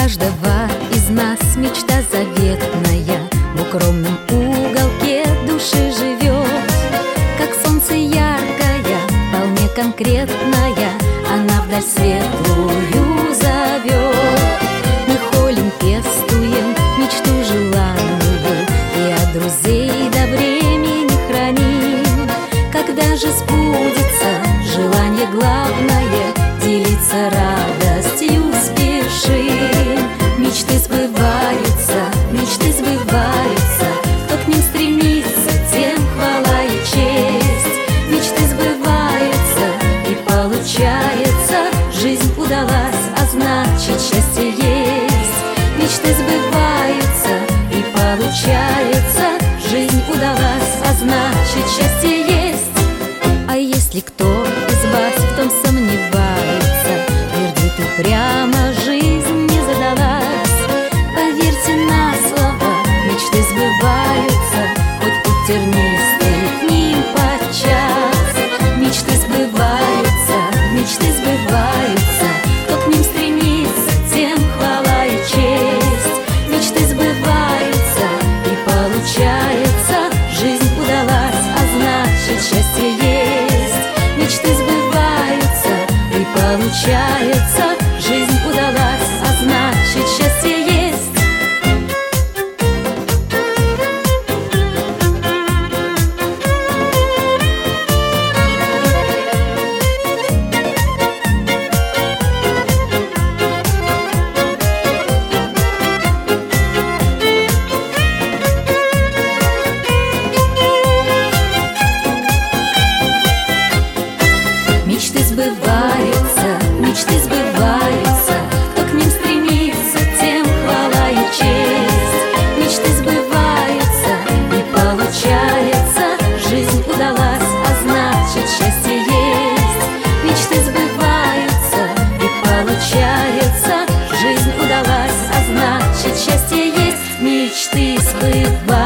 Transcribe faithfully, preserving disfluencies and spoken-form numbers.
каждого из нас мечта заветная в укромном уголке души живет. Как солнце яркое, вполне конкретная, она вдаль светлую зовет. Мы холим, пестуем мечту желанную и от друзей до времени храним. Когда же сбудется желание главное, делиться радостью спешим. Мечты сбываются, мечты сбываются, кто к ним стремится, тем хвала и честь. Мечты сбываются и получается, жизнь удалась, а значит счастье есть. Мечты сбываются и получается, жизнь удалась, а значит счастье есть. А если кто из вас в том сомневается, твердит упрямо, жизнь не задалась, поверьте на слово, мечты сбываются, хоть путь тернистый к ним подчас. Мечты сбываются, мечты сбываются, кто к ним стремится, тем хвала и честь. Мечты сбываются и получается, жизнь удалась, а значит счастье есть. Мечты сбываются и получается, жизнь удалась, а значит счастье есть. Мечты сбываются, мечты сбываются, кто к ним стремится, тем хвала и честь. Мечты сбываются и получается, жизнь удалась, а значит счастье есть. Мечты сбываются и получается, жизнь удалась, а значит счастье есть. Мечты сбываются.